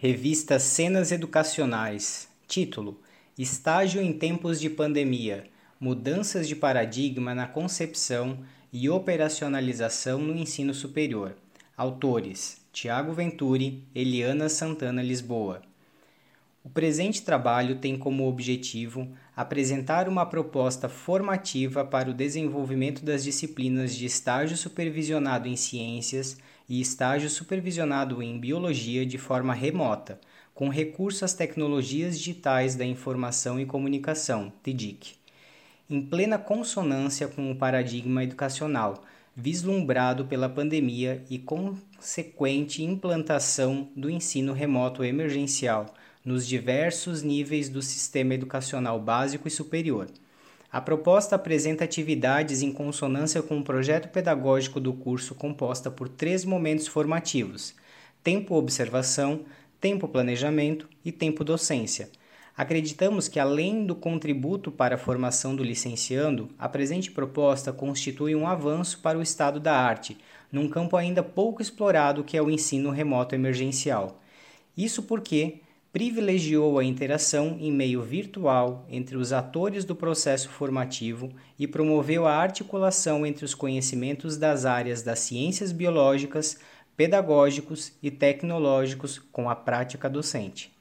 Revista Cenas Educacionais. Título: Estágio em tempos de pandemia. Mudanças de paradigma na concepção e operacionalização no ensino superior. Autores: Tiago Venturi, Eliana Santana Lisboa. O presente trabalho tem como objetivo apresentar uma proposta formativa para o desenvolvimento das disciplinas de estágio supervisionado em ciências e estágio supervisionado em biologia de forma remota, com recurso às tecnologias digitais da informação e comunicação, TIDIC, em plena consonância com o paradigma educacional vislumbrado pela pandemia e consequente implantação do ensino remoto emergencial nos diversos níveis do sistema educacional básico e superior. A proposta apresenta atividades em consonância com o projeto pedagógico do curso, composta por 3 momentos formativos: tempo observação, tempo planejamento e tempo docência. Acreditamos que, além do contributo para a formação do licenciando, a presente proposta constitui um avanço para o estado da arte, num campo ainda pouco explorado que é o ensino remoto emergencial. Isso porque privilegiou a interação em meio virtual entre os atores do processo formativo e promoveu a articulação entre os conhecimentos das áreas das ciências biológicas, pedagógicos e tecnológicos com a prática docente.